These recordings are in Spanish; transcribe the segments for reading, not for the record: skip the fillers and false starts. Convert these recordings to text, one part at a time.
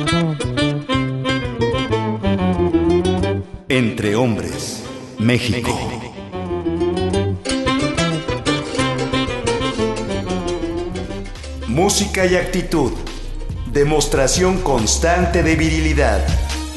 Entre Hombres, México. Música y actitud. Demostración constante de virilidad.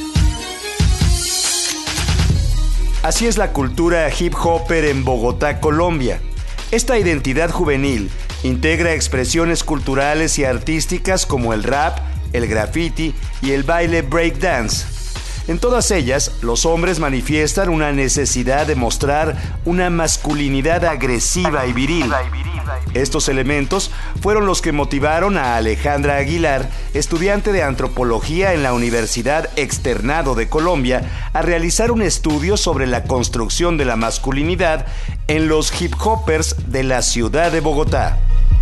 Así es la cultura hip hopper en Bogotá, Colombia. Esta identidad juvenil integra expresiones culturales y artísticas como el rap, el graffiti y el baile breakdance. En todas ellas, los hombres manifiestan una necesidad de mostrar una masculinidad agresiva y viril. Estos elementos fueron los que motivaron a Alejandra Aguilar, estudiante de antropología en la Universidad Externado de Colombia, a realizar un estudio sobre la construcción de la masculinidad en los hip hoppers de la ciudad de Bogotá.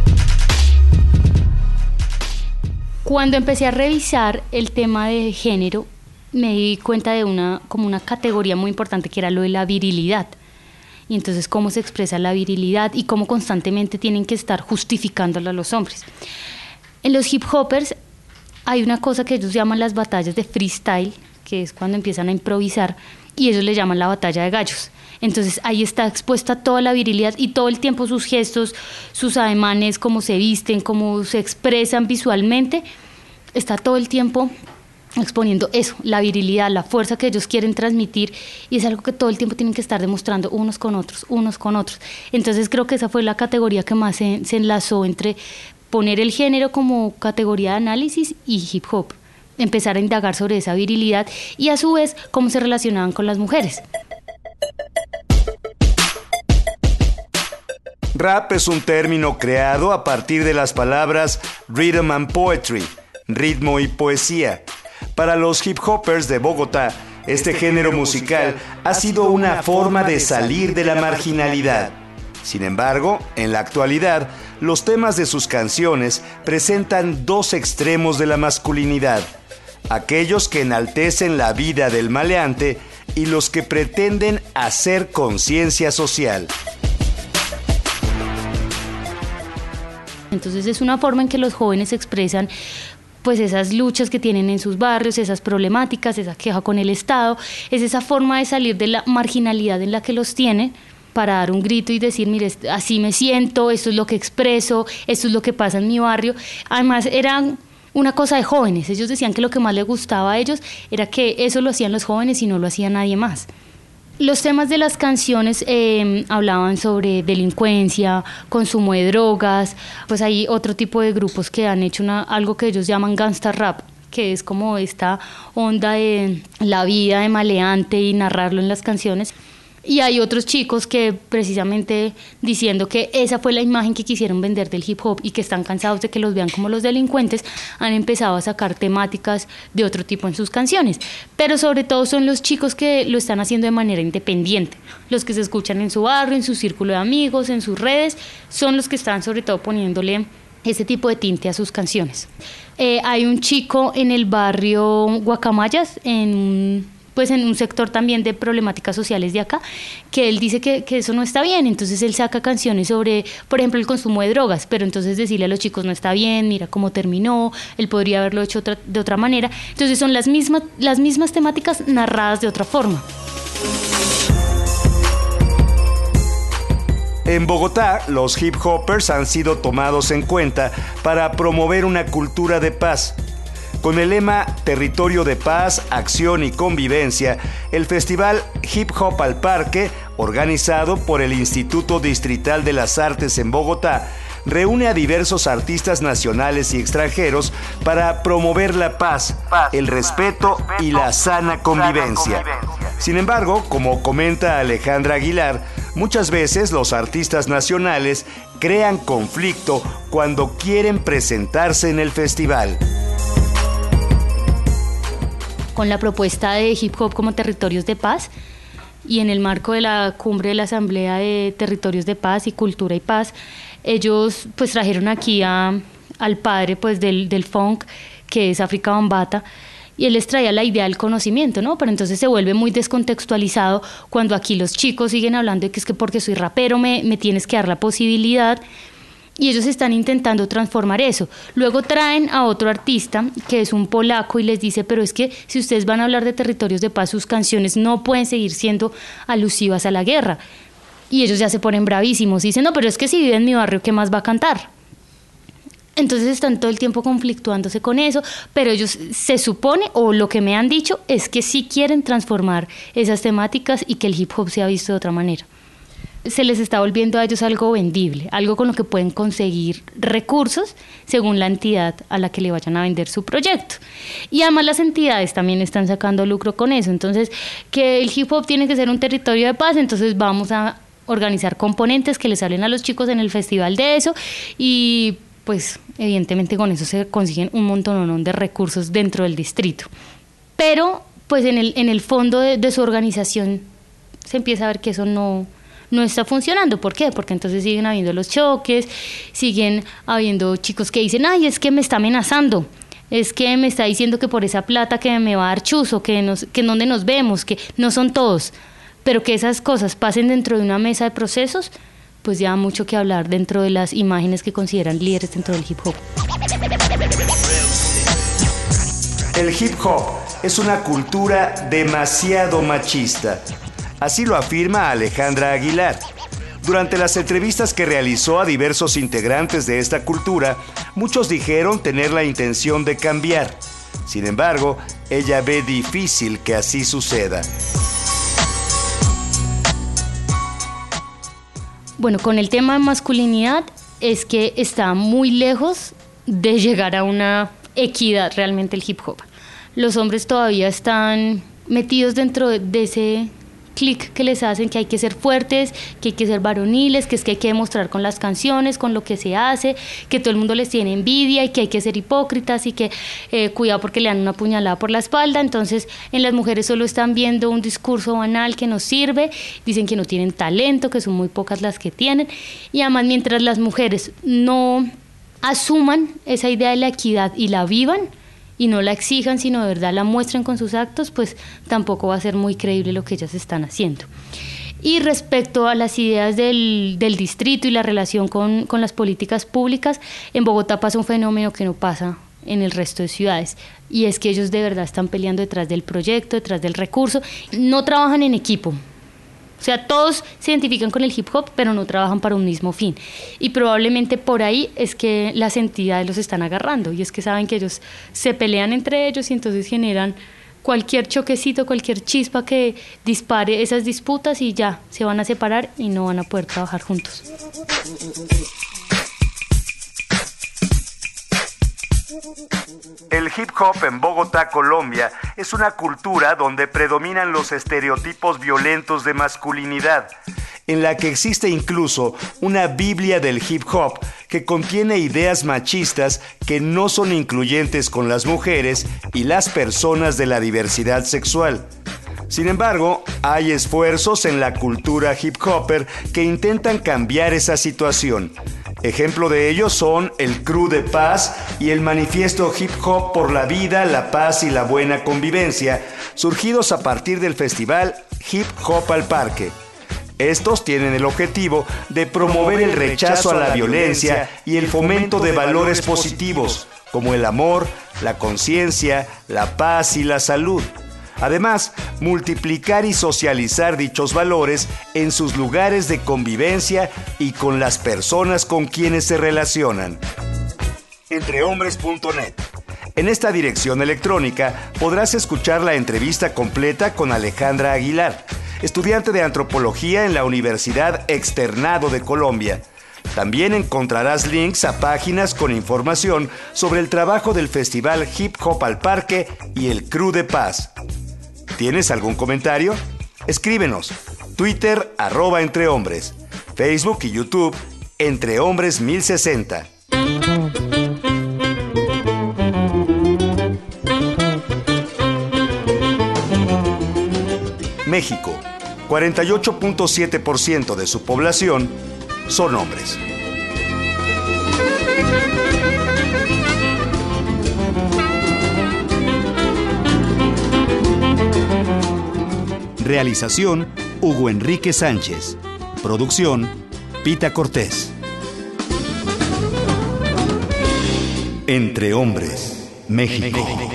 Cuando empecé a revisar el tema de género, me di cuenta de una categoría muy importante que era lo de la virilidad. Y entonces cómo se expresa la virilidad y cómo constantemente tienen que estar justificándola a los hombres. En los hip hoppers hay una cosa que ellos llaman las batallas de freestyle, que es cuando empiezan a improvisar, y ellos le llaman la batalla de gallos. Entonces ahí está expuesta toda la virilidad y todo el tiempo sus gestos, sus ademanes, cómo se visten, cómo se expresan visualmente, está todo el tiempo exponiendo eso, la virilidad, la fuerza que ellos quieren transmitir, y es algo que todo el tiempo tienen que estar demostrando unos con otros. Entonces creo que esa fue la categoría que más se enlazó entre poner el género como categoría de análisis y hip hop, empezar a indagar sobre esa virilidad y a su vez cómo se relacionaban con las mujeres. Rap es un término creado a partir de las palabras rhythm and poetry, ritmo y poesía. Para los hip hoppers de Bogotá, este género musical ha sido una forma de salir de la marginalidad. Sin embargo, en la actualidad, los temas de sus canciones presentan dos extremos de la masculinidad: aquellos que enaltecen la vida del maleante y los que pretenden hacer conciencia social. Entonces es una forma en que los jóvenes expresan pues esas luchas que tienen en sus barrios, esas problemáticas, esa queja con el Estado, es esa forma de salir de la marginalidad en la que los tienen, para dar un grito y decir, mire, así me siento, esto es lo que expreso, esto es lo que pasa en mi barrio. Además eran una cosa de jóvenes, ellos decían que lo que más les gustaba a ellos era que eso lo hacían los jóvenes y no lo hacía nadie más. Los temas de las canciones hablaban sobre delincuencia, consumo de drogas. Pues hay otro tipo de grupos que han hecho algo que ellos llaman gangsta rap, que es como esta onda de la vida de maleante y narrarlo en las canciones. Y hay otros chicos que precisamente diciendo que esa fue la imagen que quisieron vender del hip hop y que están cansados de que los vean como los delincuentes, han empezado a sacar temáticas de otro tipo en sus canciones. Pero sobre todo son los chicos que lo están haciendo de manera independiente. Los que se escuchan en su barrio, en su círculo de amigos, en sus redes, son los que están sobre todo poniéndole ese tipo de tinte a sus canciones. Hay un chico en el barrio Guacamayas, en un sector también de problemáticas sociales de acá, que él dice que eso no está bien. Entonces él saca canciones sobre, por ejemplo, el consumo de drogas, pero entonces decirle a los chicos no está bien, mira cómo terminó, él podría haberlo hecho de otra manera. Entonces son las mismas temáticas narradas de otra forma. En Bogotá, los hip hoppers han sido tomados en cuenta para promover una cultura de paz. Con el lema Territorio de Paz, Acción y Convivencia, el festival Hip Hop al Parque, organizado por el Instituto Distrital de las Artes en Bogotá, reúne a diversos artistas nacionales y extranjeros para promover la paz, el respeto y la sana convivencia. Sin embargo, como comenta Alejandra Aguilar, muchas veces los artistas nacionales crean conflicto cuando quieren presentarse en el festival. Con la propuesta de hip hop como territorios de paz y en el marco de la cumbre de la Asamblea de Territorios de Paz y Cultura y Paz, ellos pues trajeron aquí al padre pues del funk, que es África Bambaataa, y él les traía la idea del conocimiento, ¿no? Pero entonces se vuelve muy descontextualizado cuando aquí los chicos siguen hablando de que es que porque soy rapero me tienes que dar la posibilidad. Y ellos están intentando transformar eso. Luego traen a otro artista, que es un polaco, y les dice, pero es que si ustedes van a hablar de territorios de paz, sus canciones no pueden seguir siendo alusivas a la guerra. Y ellos ya se ponen bravísimos y dicen, no, pero es que si vive en mi barrio, ¿qué más va a cantar? Entonces están todo el tiempo conflictuándose con eso, pero ellos se supone, o lo que me han dicho, es que sí quieren transformar esas temáticas y que el hip hop sea visto de otra manera. Se les está volviendo a ellos algo vendible, algo con lo que pueden conseguir recursos según la entidad a la que le vayan a vender su proyecto. Y además las entidades también están sacando lucro con eso. Entonces, que el hip hop tiene que ser un territorio de paz, entonces vamos a organizar componentes que les hablen a los chicos en el festival de eso, y pues evidentemente con eso se consiguen un montón de recursos dentro del distrito. Pero pues en el fondo de su organización se empieza a ver que eso no está funcionando. ¿Por qué? Porque entonces siguen habiendo los choques, siguen habiendo chicos que dicen, ay, es que me está amenazando, es que me está diciendo que por esa plata que me va a dar chuzo, que en donde nos vemos, que no son todos, pero que esas cosas pasen dentro de una mesa de procesos, pues ya mucho que hablar dentro de las imágenes que consideran líderes dentro del hip hop. El hip hop es una cultura demasiado machista. Así lo afirma Alejandra Aguilar. Durante las entrevistas que realizó a diversos integrantes de esta cultura, muchos dijeron tener la intención de cambiar. Sin embargo, ella ve difícil que así suceda. Bueno, con el tema de masculinidad es que está muy lejos de llegar a una equidad realmente el hip hop. Los hombres todavía están metidos dentro de ese clic que les hacen, que hay que ser fuertes, que hay que ser varoniles, que es que hay que demostrar con las canciones, con lo que se hace, que todo el mundo les tiene envidia y que hay que ser hipócritas y que cuidado porque le dan una puñalada por la espalda. Entonces en las mujeres solo están viendo un discurso banal que no sirve, dicen que no tienen talento, que son muy pocas las que tienen, y además mientras las mujeres no asuman esa idea de la equidad y la vivan, y no la exijan, sino de verdad la muestren con sus actos, pues tampoco va a ser muy creíble lo que ellas están haciendo. Y respecto a las ideas del distrito y la relación con las políticas públicas, en Bogotá pasa un fenómeno que no pasa en el resto de ciudades, y es que ellos de verdad están peleando detrás del proyecto, detrás del recurso, no trabajan en equipo. O sea, todos se identifican con el hip hop, pero no trabajan para un mismo fin. Y probablemente por ahí es que las entidades los están agarrando. Y es que saben que ellos se pelean entre ellos y entonces generan cualquier choquecito, cualquier chispa que dispare esas disputas y ya se van a separar y no van a poder trabajar juntos. El hip hop en Bogotá, Colombia, es una cultura donde predominan los estereotipos violentos de masculinidad, en la que existe incluso una Biblia del hip hop que contiene ideas machistas que no son incluyentes con las mujeres y las personas de la diversidad sexual. Sin embargo, hay esfuerzos en la cultura hip hopper que intentan cambiar esa situación. Ejemplo de ello son el Crew de Paz y el manifiesto Hip Hop por la Vida, la Paz y la Buena Convivencia, surgidos a partir del festival Hip Hop al Parque. Estos tienen el objetivo de promover el rechazo a la violencia y el fomento de valores positivos, como el amor, la conciencia, la paz y la salud. Además, multiplicar y socializar dichos valores en sus lugares de convivencia y con las personas con quienes se relacionan. Entrehombres.net. En esta dirección electrónica podrás escuchar la entrevista completa con Alejandra Aguilar, estudiante de antropología en la Universidad Externado de Colombia. También encontrarás links a páginas con información sobre el trabajo del Festival Hip Hop al Parque y el Crew de Paz. ¿Tienes algún comentario? Escríbenos. Twitter @entrehombres. Facebook y YouTube Entrehombres 1060. México. 48.7% de su población son hombres. Realización, Hugo Enrique Sánchez. Producción, Pita Cortés. Entre Hombres, México.